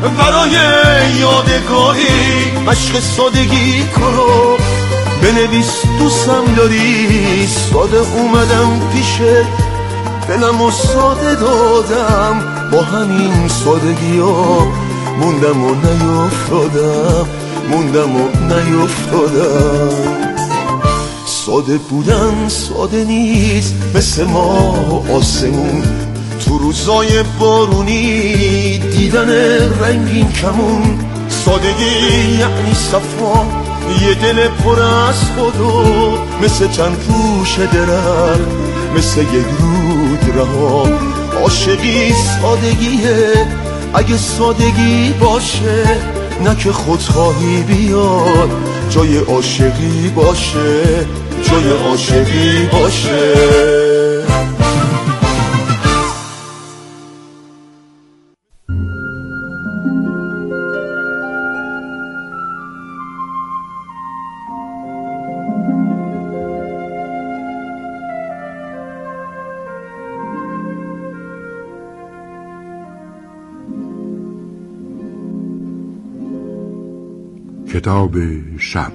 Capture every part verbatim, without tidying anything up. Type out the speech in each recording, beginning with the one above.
برای یادگاری عشق سادگی کنو بنویس دوستم داری ساده اومدم پیشه دلم و ساده دادم با همین سادگی ها موندم و نیفتادم موندم و نیفتادم ساده بودن ساده نیست مثل ما آسمون تو روزای بارونی دیدن رنگین کمون سادگی یعنی صفا یه دل پر از خدا مثل چند پوش درخت مثل یک رود رها عاشقی سادگیه اگه سادگی باشه نه که خودخواهی بیاد جای عاشقی باشه جای عاشقی باشه کتاب شب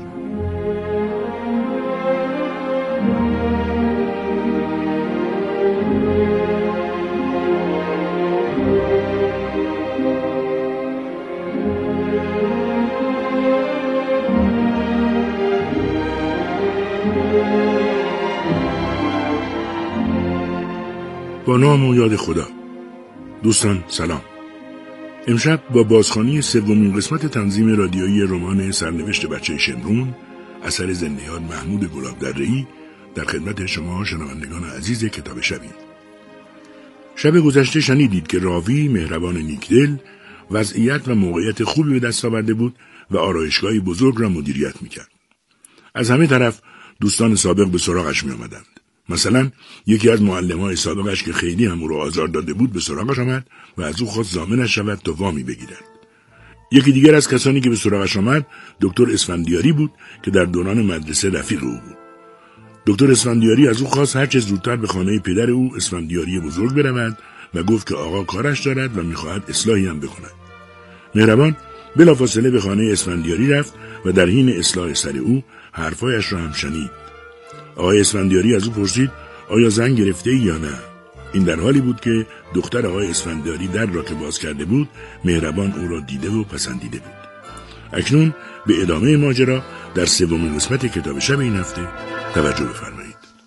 با نام و یاد خدا. دوستان سلام. امشب با بازخوانی سومین قسمت تنظیم رادیویی رمان سرنوشت بچه شمرون اثر زنده‌یاد محمود گلابدره‌ای در خدمت شما شنوندگان عزیز کتاب شبیم. شب گذشته شنیدید که راوی مهربان نیکدل وضعیت و موقعیت خوبی به دست آورده بود و آرایشگاهی بزرگ را مدیریت میکرد. از همه طرف دوستان سابق به سراغش می آمدند. مثلا یکی از معلم‌های سابقش که خیلی هم او را آزار داده بود به سراغش آمد و از او خواست ضامنش شود تا وامی بگیرد. یکی دیگر از کسانی که به سراغش آمد دکتر اسفندیاری بود که در دوران مدرسه رفیق او بود. دکتر اسفندیاری از او خواست هر چه زودتر به خانه پدر او اسفندیاری بزرگ برود و گفت که آقا کارش دارد و می‌خواهد اصلاحی هم بکند. مهربان بلافاصله به خانه اسفندیاری رفت و در حین اصلاح سر او حرفایش را هم شنید. آقای اسفندیاری از او پرسید آیا زن گرفته ای یا نه؟ این در حالی بود که دختر آقای اسفندیاری در را که باز کرده بود مهربان او را دیده و پسندیده بود. اکنون به ادامه ماجرا در سومین قسمت کتاب شب این هفته توجه بفرمایید.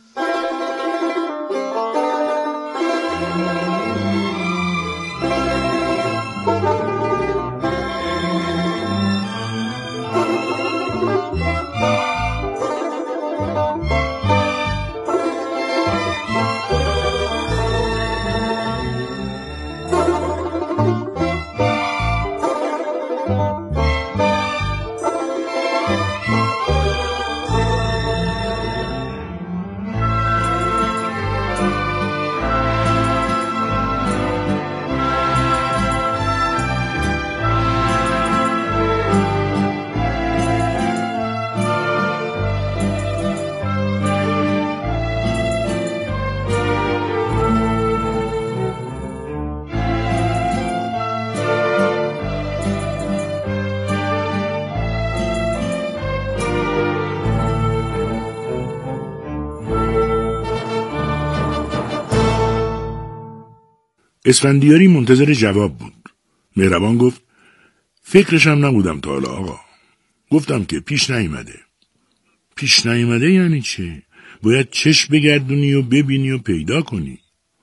اسفندیاری منتظر جواب بود. مهربان گفت فکرشم نبودم تا حالا آقا. گفتم که پیش نیامده. پیش نیامده یعنی چه؟ باید چشم بگردونی و ببینی و پیدا کنی.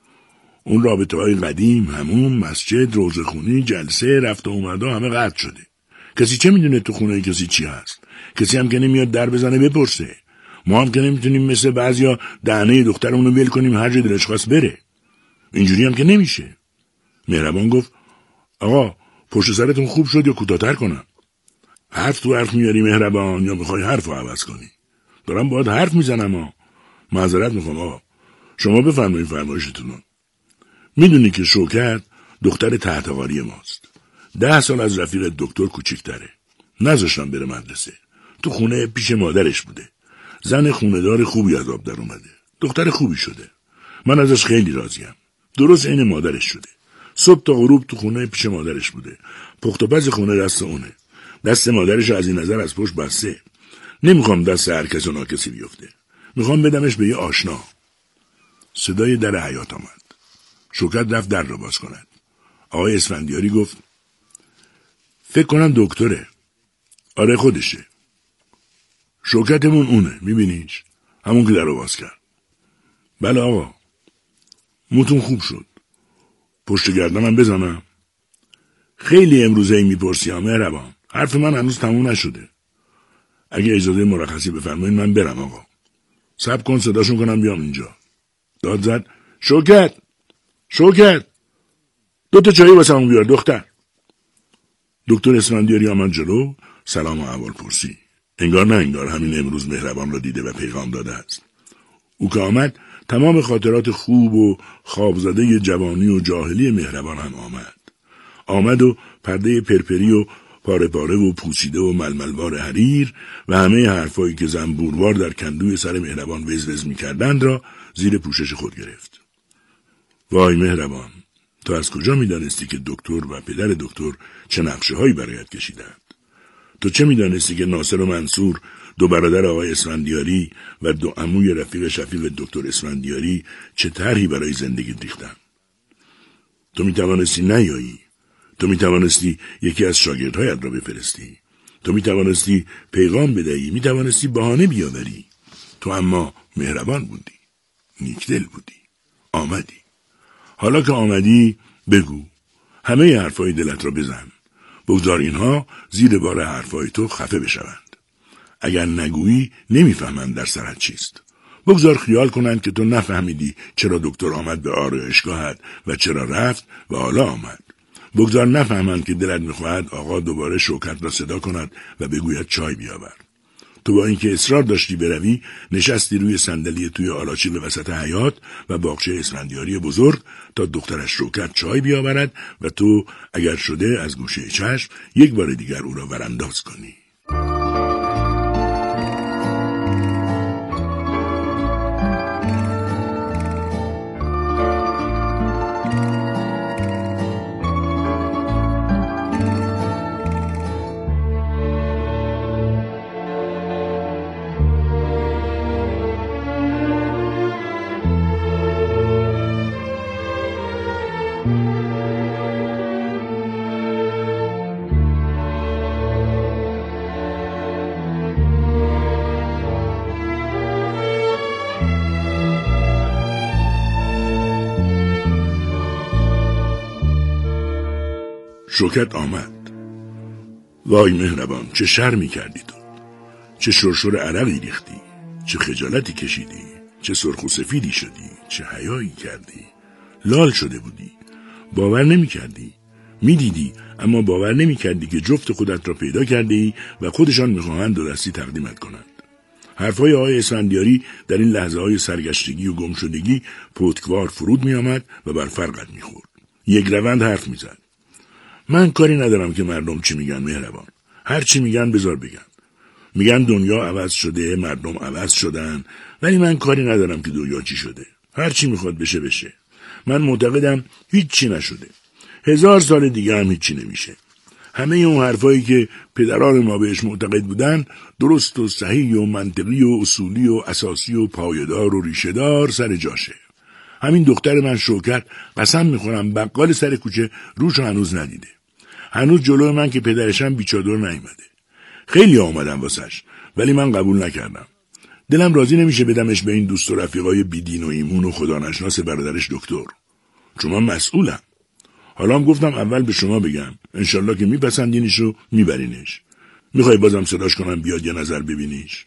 اون رابطه های قدیم، همون، مسجد، روزخونی، جلسه، رفت و اومده همه قطع شده. کسی چه میدونه تو خونه کسی چی هست؟ کسی هم که نمیاد در بزنه بپرسه. ما هم که نمیتونیم مثل بعضیا دهنه دخترمونو ول کنیم هر جا دلش خواست بره. اینجوری هم که نمیشه. مهربان گفت آقا پشت سرتون خوب شد یا کوتاه‌تر کنم؟ حرف تو حرف میاری مهربان یا میخوای حرفو عوض کنی؟ دارم باهات حرف میزنم ها. معذرت میخوام آقا. شما بفرمایید فرمایشتون. میدونی که شوکت دختر تحتقاری ماست. ده سال از رفیق دکتر کوچیک‌تره. نذاشتم بره مدرسه. تو خونه پیش مادرش بوده. زن خونه‌دار خوبی از آب در اومده. دختر خوبی شده. من ازش خیلی راضیم. درست عین مادرش شده. صبح تا غروب تو خونه پیش مادرش بوده. پخت و پز خونه دست اونه. دست مادرش از این نظر از پشت بسته. نمیخوام دست هر کس و ناکسی بیفته. میخوام بدمش به یه آشنا. صدای در حیاط آمد. شوکت رفت در رو باز کند. آقای اسفندیاری گفت فکر کنم دکتره. آره خودشه. شوکتمون اونه، میبینیش؟ همون که در رو باز کرد. بله آقا. موتون خوب شد. پشت گردنم بزنم؟ خیلی امروزه ای میپرسی مهربان. حرف من هنوز تموم نشده. اگه اجازه مرخصی بفرمایید من برم آقا. صبر کن صداشون کنم بیام اینجا. داد زد شوکت شوکت دو تا چایی واسمون بیار دختر. دکتر اسفندیاری آمد جلو. سلام و احوال پرسی. انگار نه انگار همین امروز مهربان را دیده و پیغام داده است. او که آمد تمام خاطرات خوب و خوابزده جوانی و جاهلی مهربان هم آمد. آمد و پرده پرپری و پاره پاره و پوسیده و ململوار حریر و همه حرفایی که زنبوروار در کندوی سر مهربان وز وز می کردند را زیر پوشش خود گرفت. وای مهربان، تو از کجا می دانستی که دکتر و پدر دکتر چه نقشه هایی برایت کشیدند؟ تو چه می دانستی که ناصر و منصور دو برادر آقای اسفندیاری و دو عموی رفیق شفیق دکتر اسفندیاری چه طرحی برای زندگی ریختند؟ تو می توانستی نیایی. تو می توانستی یکی از شاگردهایت را بفرستی. تو می توانستی پیغام بدهی. می توانستی بهانه بیاوری. تو اما مهربان بودی. نیکدل بودی. آمدی. حالا که آمدی بگو. همه حرفای دلت را بزن. بگذار اینها زیر بار حرفای تو خفه بشوند. اگر نگویی نمیفهمند در سرت چیست. بگذار خیال کنند که تو نفهمیدی چرا دکتر آمد به آرایشگاهت و چرا رفت و حالا آمد. بگذار نفهمند که دلت میخواهد آقا دوباره شوکت را صدا کند و بگوید چای بیاور. تو با اینکه اصرار داشتی بروی نشستی روی صندلی توی آلاچیق وسط حیاط و باغچه اسفندیاری بزرگ تا دخترش شوکت چای بیاورد و تو اگر شده از گوشه چشم یک بار دیگر او را ورانداز کنی. شوکت آمد. وای مهربان، چه شرمی کردی تو. چه شرشور عرقی ریختی. چه خجالتی کشیدی. چه سرخ و سفیدی شدی. چه حیایی کردی. لال شده بودی. باور نمی کردی. می دیدی اما باور نمی کردی که جفت خودت را پیدا کردی و خودشان می خواهند دو دستی تقدیمت کنند. حرفای آقای اسفندیاری در این لحظه های سرگشتگی و گمشدگی پتکوار فرود می آمد و بر فرقت می خورد. یک روند حرف می زد. من کاری ندارم که مردم چی میگن مهربان. هر چی میگن بذار بگن. میگن دنیا عوض شده، مردم عوض شدن، ولی من کاری ندارم که دنیا چی شده. هر چی میخواد بشه بشه. من معتقدم هیچ چی نشده. هزار سال دیگه هم هیچ چی نمیشه. همه اون حرفایی که پدران ما بهش معتقد بودن درست و صحیح و منطقی و اصولی و اساسی و پایدار و ریشه‌دار سر جاشه. همین دختر من شوکت قسم میخورم بقال سر کوچه روشو هنوز ندیده. هنوز جلوی من که پدرشم بیچادر نیامده. خیلی آمدم واسش ولی من قبول نکردم. دلم راضی نمیشه بدمش به این دوست و رفیقای بیدین و ایمون و خدا نشناس برادرش دکتر. چون من مسئولم. حالا هم گفتم اول به شما بگم. انشالله که میپسندینشو میبرینش. میخوای بازم صداش کنم بیاد یه نظر ببینیش؟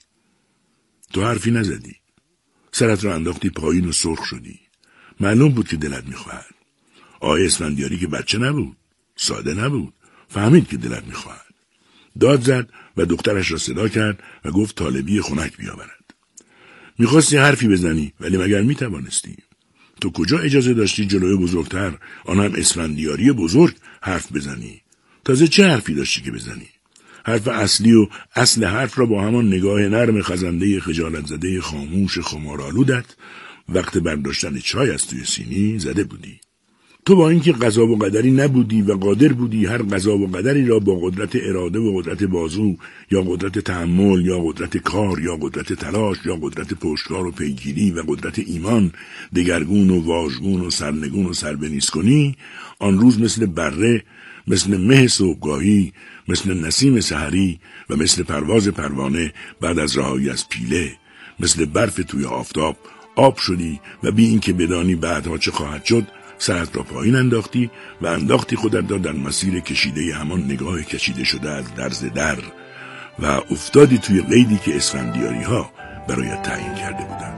تو حرفی نزدی. سرت رو انداختی پایین و سرخ شدی. معلوم بود که دلت میخواهد. آقای اسفندیاری که بچه نبود. ساده نبود. فهمید که دلت میخواهد. داد زد و دخترش را صدا کرد و گفت طالبی خنک بیاورد. میخواستی حرفی بزنی ولی مگر میتوانستی؟ تو کجا اجازه داشتی جلوی بزرگتر، آن هم اسفندیاری بزرگ، حرف بزنی؟ تازه چه حرفی داشتی که بزنی؟ حرف اصلی و اصل حرف را با همان نگاه نرم خزنده خجالت زده خاموش خمارآلودت وقت برداشتن چای از توی سینی زده بودی. تو با اینکه قضا و قدری نبودی و قادر بودی هر قضا و قدری را با قدرت اراده و قدرت بازو یا قدرت تحمل یا قدرت کار یا قدرت تلاش یا قدرت پشتکار و پیگیری و قدرت ایمان دگرگون و واژگون و سرنگون و سربنیز کنی، آن روز مثل بره، مثل مه صبحگاهی، مثل نسیم سحری و مثل پرواز پروانه بعد از رهایی از پیله، مثل برف توی آفتاب آب شدی و بی این که بدانی بعدها چه خواهد شد سرت را پایین انداختی و انداختی خودت را در مسیر کشیده همان نگاه کشیده شده از درز در و افتادی توی قیدی که اسفندیاری ها برایت تعیین کرده بودند.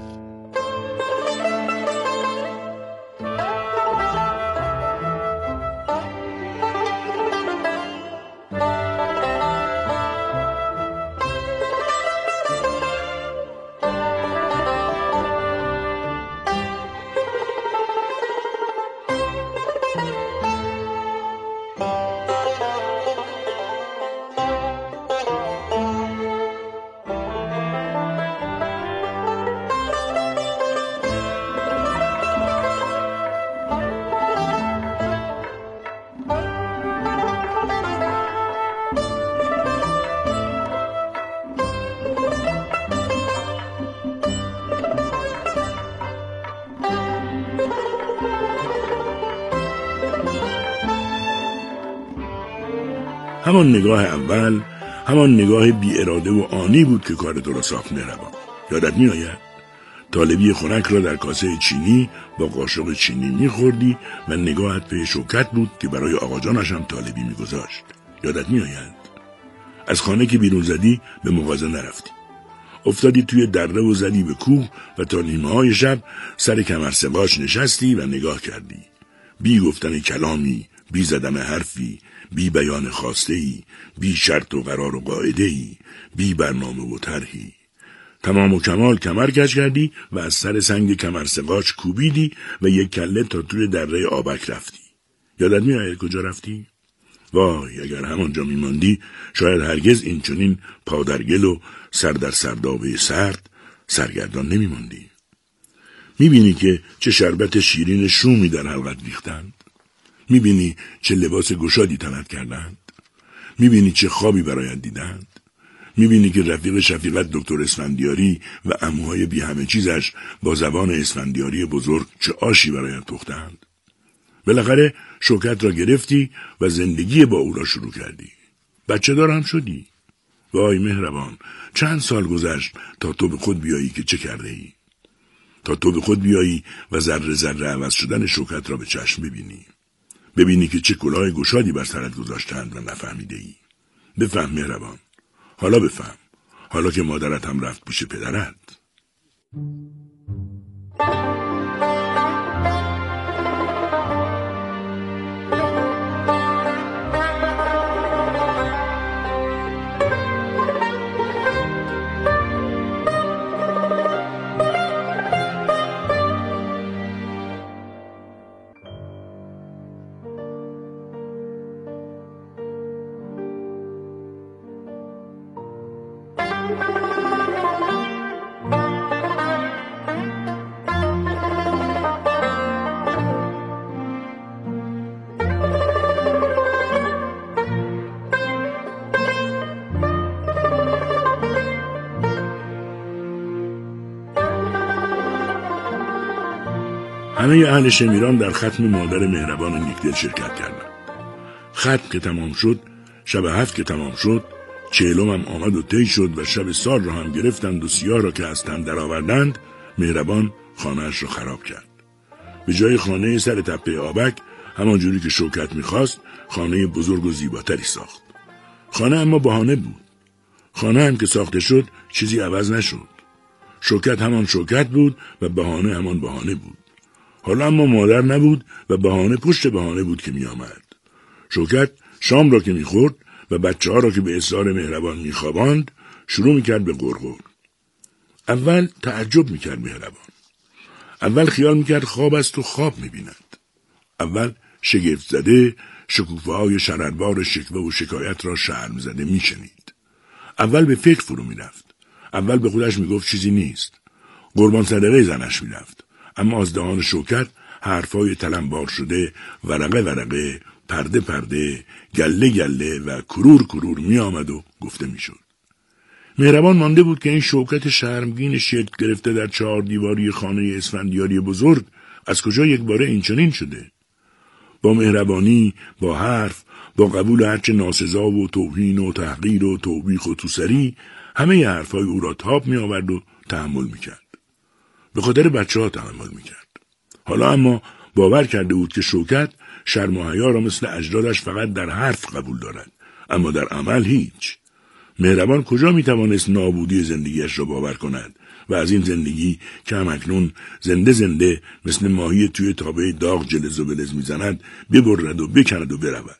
همان نگاه اول، همان نگاه بی اراده و آنی بود که کار تو را ساخت مهربان. یادت می آید؟ طالبی خنک را در کاسه چینی با قاشق چینی می خوردی و نگاهت به شوکت بود که برای آقا جانش هم طالبی می گذاشت. یادت می آید؟ از خانه که بیرون زدی به مغازه نرفتی. افتادی توی دره و زدی به کوه و تا نیمه های شب سر کمرسقاش نشستی و نگاه کردی. بی گفتن کلامی، بی زدن حرفی، بی بیان خواسته‌ای، بی شرط و قرار و قاعده‌ای، بی برنامه و طرحی. تمام و کمال کمر کج کردی و از سر سنگ کمرسقاش کوبیدی و یک کله تا توی دره آبک رفتی. یادت میاد کجا رفتی؟ وای اگر همانجا میماندی شاید هرگز این چنین پادرگل و سر در سردابه سرد سرگردان نمیماندی. میبینی که چه شربت شیرین شومی در حلقت ریختند؟ میبینی چه لباس گشادی تنت کردند؟ میبینی چه خوابی برایت دیدند؟ میبینی که رفیق شفیقت دکتر اسفندیاری و عموهای بی همه چیزش با زبان اسفندیاری بزرگ چه آشی برایت پختند؟ بالاخره شوکت را گرفتی و زندگی با او را شروع کردی. بچه دار هم شدی. وای مهربان، چند سال گذشت تا تو به خود بیایی که چه کرده ای؟ تا تو به خود بیایی و ذره ذره عوض شدن شوکت را به چشم ببینی. ببینی که چه کلاه گشادی بر سرت گذاشتند و نفهمیده ای. بفهم مهربان. حالا بفهم. حالا که مادرت هم رفت پیش پدرت. همه اهل شمیران در ختم مادر مهربان نیکدل شرکت کردند. ختم که تمام شد، شب هفت که تمام شد، چهلم هم آمد و طی شد و شب سال را هم گرفتند و سیاه را که از تن در آوردند، مهربان خانه‌اش را خراب کرد. به جای خانه سر تپه آبک، همان جوری که شوکت می‌خواست، خانه بزرگ و زیباتری ساخت. خانه اما بهانه بود. خانه هم که ساخته شد، چیزی عوض نشد. شوکت همان شوکت بود و بهانه همان بهانه بود. حالا اما مادر نبود و بهانه پشت بهانه بود که می آمد. شوکت شام را که می خورد و بچه ها را که به اصرار مهربان می خواباند شروع می کرد به غرغر. اول تعجب می کرد مهربان. اول خیال می کرد خواب است و خواب می بیند. اول شگفت زده شکوفه های شرربار شکوه و شکایت را شرم زده می شنید. اول به فکر فرو می رفت. اول به خودش می گفت چیزی نیست. قربان صدقه زنش می رفت. اما از دهان شوکت حرفای تلمبار شده ورقه ورقه، پرده پرده، گله گله و کرور کرور می آمد و گفته می شد. مهربان مانده بود که این شوکت شرمگین شکل گرفته در چهار دیواری خانه اسفندیاری بزرگ از کجا یک باره اینچنین شده. با مهربانی، با حرف، با قبول هرچه ناسزا و توهین و تحقیر و توبیخ و توسری همه ی حرفای او را تاب می آورد و تحمل می کرد. به خاطر بچه ها تحمل می کرد. حالا اما باور کرده بود که شوکت شرم و حیا را مثل اجدادش فقط در حرف قبول دارد، اما در عمل هیچ. مهربان کجا می توانست نابودی زندگیش را باور کند و از این زندگی که همکنون زنده زنده مثل ماهی توی تابه داغ جلز و بلز می زند ببرد و بکند و برود؟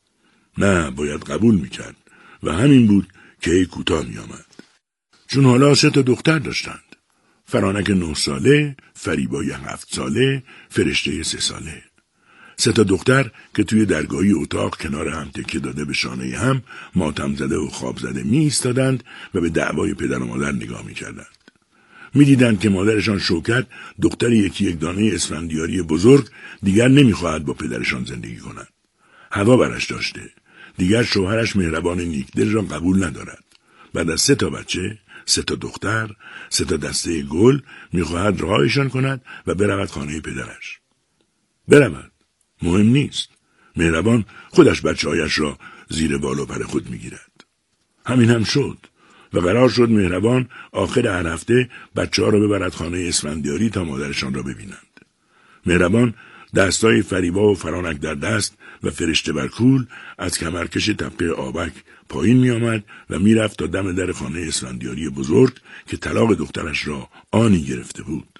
نه، باید قبول می کرد و همین بود که ای کوتاه می آمد. چون حالا سه تا دختر داشتند. فرانک نه ساله، فریبای هفت ساله، فرشته سه ساله. سه تا دختر که توی درگاهی اتاق کنار هم تکیه داده به شانه هم ماتم زده و خواب زده می ایستادند و به دعوای پدر و مادر نگاه می کردند. می دیدند که مادرشان شوکت دختر یکی یک دانه اسفندیاری بزرگ دیگر نمی خواهد با پدرشان زندگی کند. هوا برش داشته. دیگر شوهرش مهربان نیکدل را قبول ندارد. بعد از سه تا بچه، سه تا دختر، سه تا دسته گل میخواهد رهایشان کند و برود خانه پدرش. برود. مهم نیست. مهربان خودش بچه هایش را زیر بال و پر خود میگیرد. همین هم شد و قرار شد مهربان آخر هر هفته بچه ها را ببرد خانه اسفندیاری تا مادرشان را ببینند. مهربان دستای فریبا و فرانک در دست و فرشته بر کول از کمرکش طبقه آبک پایین می آمد و می رفت تا دم در خانه اسفندیاری بزرگ که طلاق دخترش را آنی گرفته بود.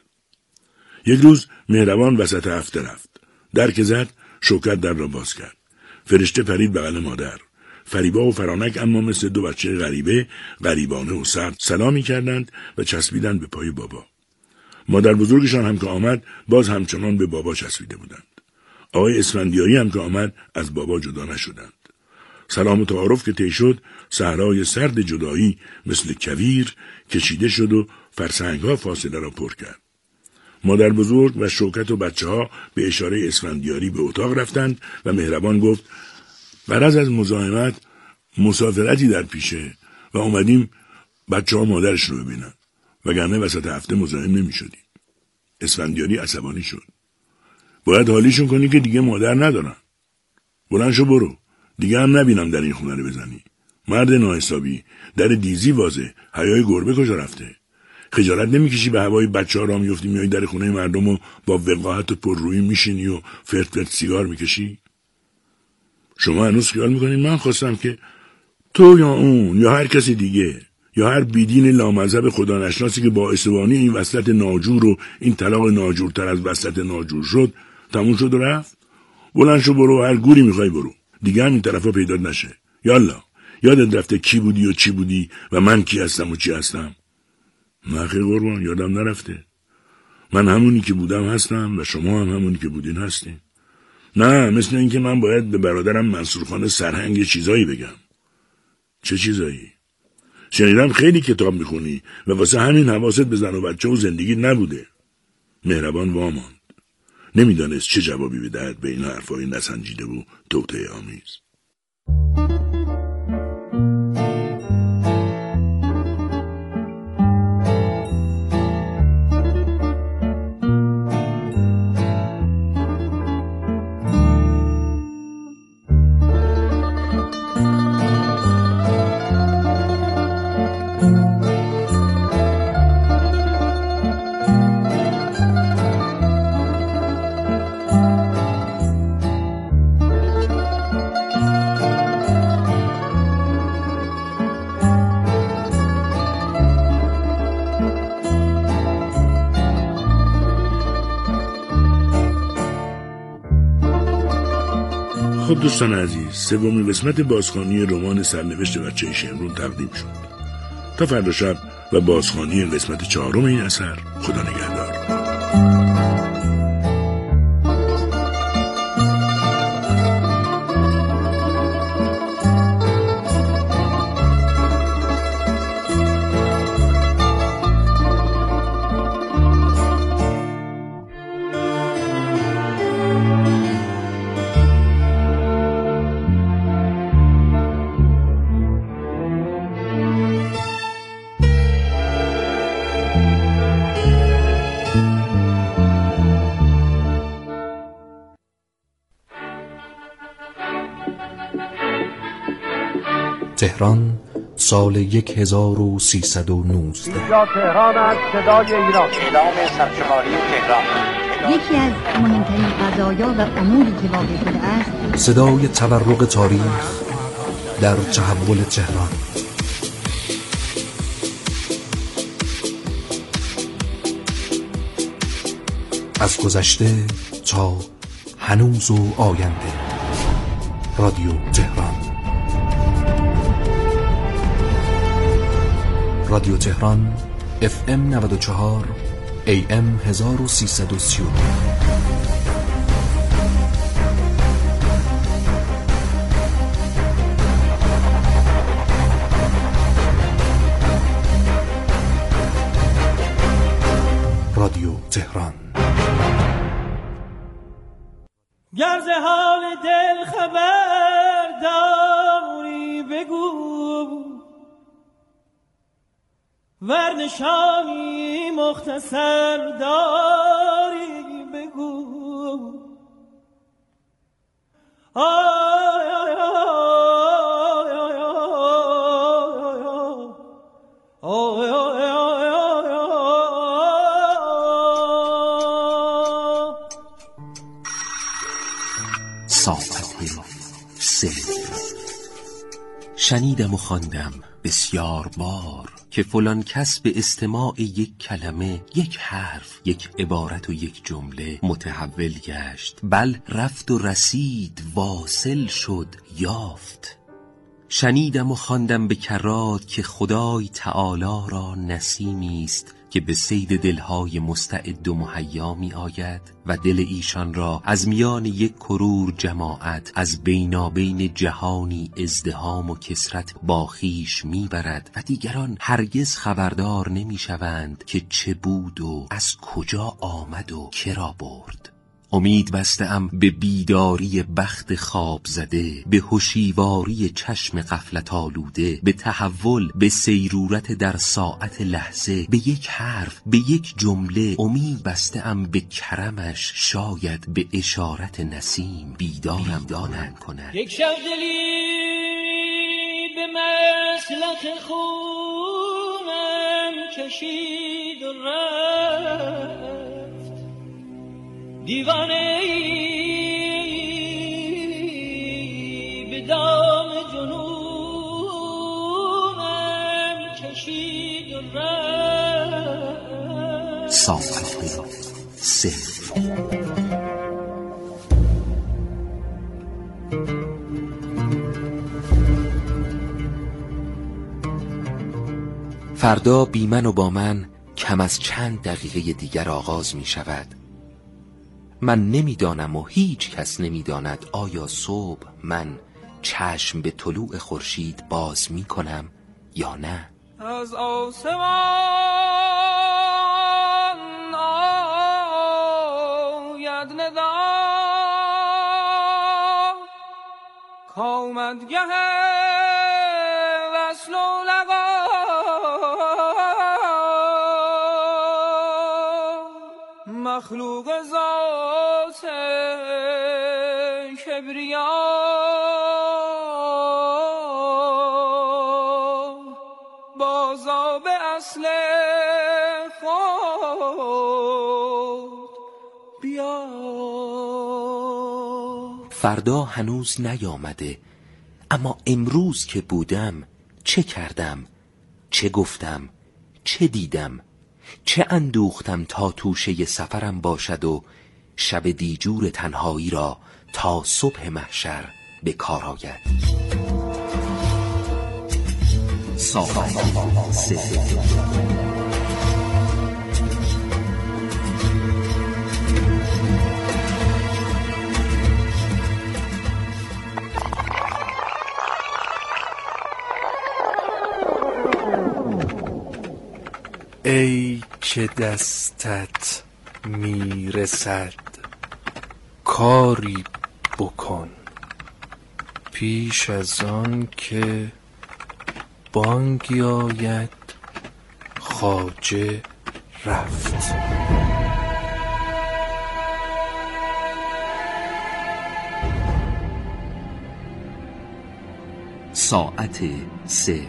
یک روز مهربان وسط هفته رفت. در که زد، شوکت در را باز کرد. فرشته پرید بغل مادر. فریبا و فرانک اما مثل دو بچه غریبه، غریبانه و سرد سلامی کردند و چسبیدند به پای بابا. مادر بزرگشان هم که آمد باز همچنان به بابا چسبیده بودند. آقای اسفندیاری هم که آمد از بابا جدا نشدند. سلام و تعارف که طی شد، صحرای سرد جدایی مثل کویر کشیده شد و فرسنگ‌ها فاصله را پر کرد. مادر بزرگ و شوکت و بچه ها به اشاره اسفندیاری به اتاق رفتند و مهربان گفت غرض از مزاحمت مسافرتی در پیشه و اومدیم بچه ها مادرش رو ببینن، وگرنه وسط هفته مزاحم نمی شدیم. اسفندیاری عصبانی شد. باید حالیشون کنی که دیگه مادر ندارن. بلند شو برو. دیگه هم نبینم در این خونه رو بزنی. مرد ناحسابی، در دیزی وازه، حیای گربه کجا رفته؟ خجالت نمیکشی به هوای بچه ها را میفتی میای در خونه مردم و با وقاحت و پررویی میشینی و فرت فرت سیگار میکشی؟ شما هنوز خیال میکنین من خواستم که تو یا اون یا هر کسی دیگه یا هر بیدین لامذهب خدا نشناسی که با استوانی این وصلت ناجور و این طلاق ناجورتر از وصلت ناجور شد تموم شد و رفت؟ بلند شو برو، هر گوری میخوای برو. دیگه هم این طرفا پیدا نشه. یالا، یادت رفته کی بودی و چی بودی و من کی هستم و چی هستم؟ نه خیلی قربان، یادم نرفته. من همونی که بودم هستم و شما هم همونی که بودین هستین. نه، مثل این که من باید به برادرم منصورخان سرهنگ چیزایی بگم. چه چیزایی؟ شنیدم خیلی کتاب میخونی و واسه همین حواست به زن و بچه و زندگی نبوده. مهربان واماند. نمیدانست چه جوابی بدهد به این حرفای نسنجیده و توطئه آمیز. خب دوستان عزیز، سومین قسمت بازخوانی رمان سرنوشت بچه شمرون تقدیم شد. تا فردا شب و بازخوانی قسمت چهارم این اثر. خدا نگهدار. تهران سال هزار و سیصد و نوزده. اینجا تهران است، صدای ایران. اعلام سرشماری تهران. یکی از مهمترین قضایا و اموری که واقع شده است صدای تورق تاریخ در تحول تهران. از گذشته تا هنوز و آینده. رادیو تهران. رادیو تهران اف ام نود و چهار ای ام هزار و سیصد و سی و دو. رادیو تهران. گر ز حال دل خبر داری بگو، ور نشانی مختصر داری بگو. آی آی آی آی آی آی ساعت سه. شنیدم و خواندم بسیار بار که فلان کس به استماع یک کلمه، یک حرف، یک عبارت و یک جمله متحول گشت، بل رفت و رسید، واصل شد، یافت. شنیدم و خواندم به کرات که خدای تعالی را نسیمی است که به صید دلهای مستعد و مهیا می آید و دل ایشان را از میان یک کرور جماعت از بینابین جهانی ازدحام و کثرت با خویش می برد و دیگران هرگز خبردار نمی شوند که چه بود و از کجا آمد و که را برد. امید بسته‌ام به بیداری بخت خواب زده، به هوشیواری چشم غفلت آلوده، به تحول، به سیرورت در ساعت لحظه، به یک حرف، به یک جمله. امید بسته‌ام به کرمش، شاید به اشارت نسیم بیدارم دانند کند. یک شب دلی به مسلک خونم کشید و رفت، دیوانه ای به دام جنونم کشید و رفت. ساعت سه. فردا بی من و با من کم از چند دقیقه دیگر آغاز می شود. من نمیدانم و هیچ کس نمیداند آیا صبح من چشم به طلوع خورشید باز می کنم یا نه. از آسمان آید ندا کامدگه وصل و لقا، مخلوق ذات کبریا بازا به اصل خود بیا. فردا هنوز نیامده، اما امروز که بودم چه کردم، چه گفتم، چه دیدم، چه اندوختم تا توشه سفرم باشد و شب دیجور تنهایی را تا صبح محشر به کار آید. ساعت سه. ای که دستت میرسد کاری بکن پیش از آن که بانگی آید خواجه رفت. ساعت صفر.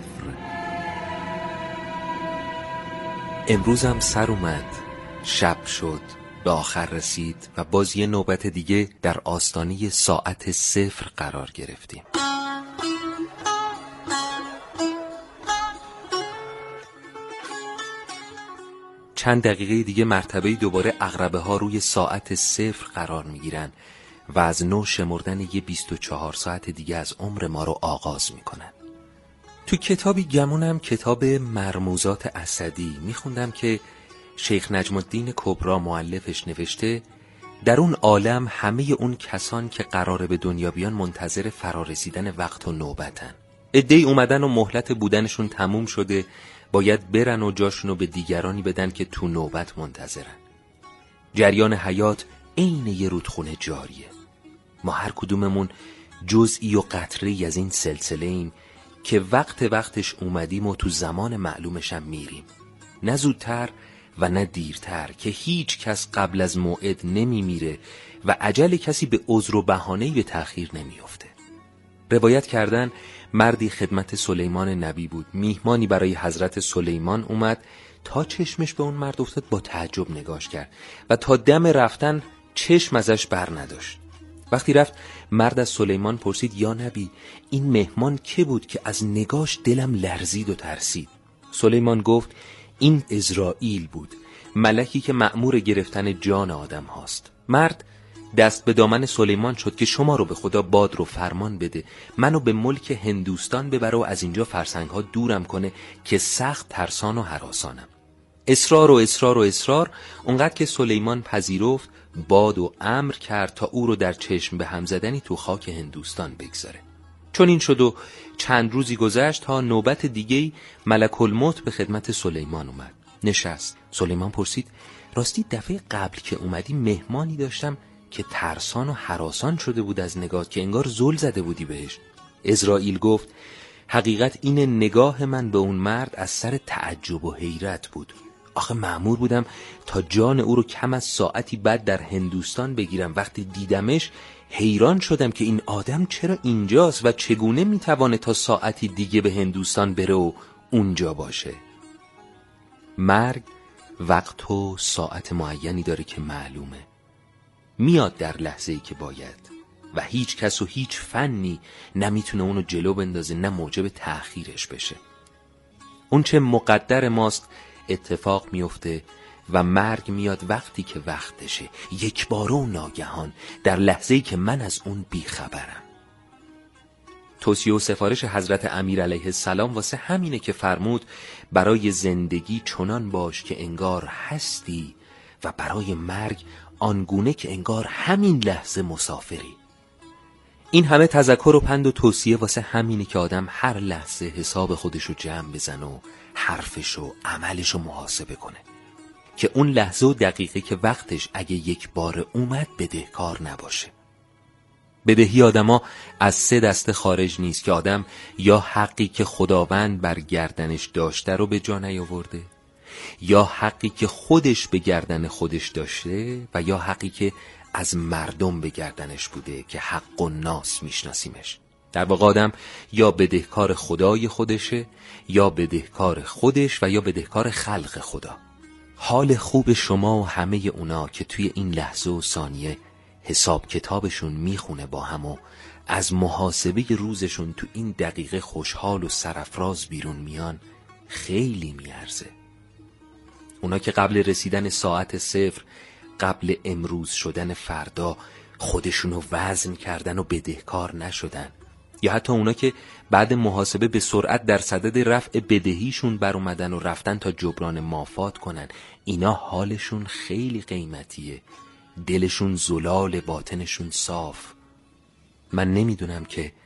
امروزم سر اومد، شب شد، به آخر رسید و باز یه نوبت دیگه در آستانه ساعت صفر قرار گرفتیم. چند دقیقه دیگه مرتبه دوباره عقربه ها روی ساعت صفر قرار میگیرن و از نو شمردن یه بیست و چهار ساعت دیگه از عمر ما رو آغاز میکنن. تو کتابی گمونم کتاب مرموزات اسدی میخوندم که شیخ نجم الدین کبری مؤلفش نوشته در اون عالم همه اون کسان که قراره به دنیا بیان منتظر فرارسیدن وقت و نوبتن. عده‌ای اومدن و مهلت بودنشون تموم شده، باید برن و جاشونو به دیگرانی بدن که تو نوبت منتظرن. جریان حیات عین یه رودخونه جاریه. ما هر کدوممون جزئی و قطره‌ای از این سلسله ایم که وقت وقتش اومدیم و تو زمان معلومش هم میریم. نه زودتر و نه دیرتر، که هیچ کس قبل از موعد نمی میره و اجل کسی به عذر و بهانه‌ای به تأخیر نمیفته. روایت کردن مردی خدمت سلیمان نبی بود. میهمانی برای حضرت سلیمان اومد، تا چشمش به اون مرد افتاد با تعجب نگاش کرد و تا دم رفتن چشم ازش بر نداشت. وقتی رفت مرد از سلیمان پرسید یا نبی این مهمان که بود که از نگاش دلم لرزید و ترسید؟ سلیمان گفت این عزرائیل بود، ملکی که مأمور گرفتن جان آدم هاست. مرد دست به دامن سلیمان شد که شما رو به خدا باد رو فرمان بده، منو به ملک هندوستان ببره و از اینجا فرسنگ ها دورم کنه که سخت ترسان و هراسانم. اصرار و اصرار و اصرار، اونقدر که سلیمان پذیرفت، باد و امر کرد تا او رو در چشم به هم زدنی تو خاک هندوستان بگذاره. چون این شد و چند روزی گذشت تا نوبت دیگه‌ای ملک الموت به خدمت سلیمان اومد. نشست. سلیمان پرسید راستی دفعه قبل که اومدی مهمانی داشتم که ترسان و هراسان شده بود از نگاه، که انگار زل زده بودی بهش. عزرائیل گفت حقیقت این نگاه من به اون مرد از سر تعجب و حیرت بود. آخه مأمور بودم تا جان او رو کم از ساعتی بعد در هندوستان بگیرم. وقتی دیدمش حیران شدم که این آدم چرا اینجاست و چگونه میتوانه تا ساعتی دیگه به هندوستان بره و اونجا باشه. مرگ وقت و ساعت معینی داره که معلومه، میاد در لحظه‌ای که باید و هیچ کس و هیچ فنی نمیتونه اونو جلو بندازه، نه موجب تأخیرش بشه. اون چه مقدر ماست اتفاق میفته و مرگ میاد وقتی که وقتشه، یک باره و ناگهان، در لحظه‌ای که من از اون بیخبرم. توصیه و سفارش حضرت امیر علیه السلام واسه همینه که فرمود برای زندگی چنان باش که انگار هستی و برای مرگ آنگونه که انگار همین لحظه مسافری. این همه تذکر و پند و توصیه واسه همینه که آدم هر لحظه حساب خودشو جمع بزن و حرفشو عملشو محاسبه کنه که اون لحظه و دقیقه که وقتش اگه یک بار اومد بدهکار نباشه. بدهی آدما از سه دسته خارج نیست که آدم یا حقی که خداوند بر گردنش داشته رو به جا نیاورده، یا حقی که خودش به گردن خودش داشته، و یا حقی که از مردم به گردنش بوده که حق و ناس میشناسیمش. در واقع آدم یا بدهکار خدای خودشه، یا بدهکار خودش، و یا بدهکار خلق خدا. حال خوب شما و همه اونا که توی این لحظه و ثانیه حساب کتابشون میخونه با هم و از محاسبه روزشون تو این دقیقه خوشحال و سرافراز بیرون میان، خیلی میارزه. اونا که قبل رسیدن ساعت صفر، قبل امروز شدن فردا، خودشونو وزن کردن و بدهکار نشدن، یا حتی اونا که بعد محاسبه به سرعت در صدد رفع بدهیشون بر اومدن و رفتن تا جبران مافات کنن، اینا حالشون خیلی قیمتیه، دلشون زلال، باطنشون صاف. من نمیدونم که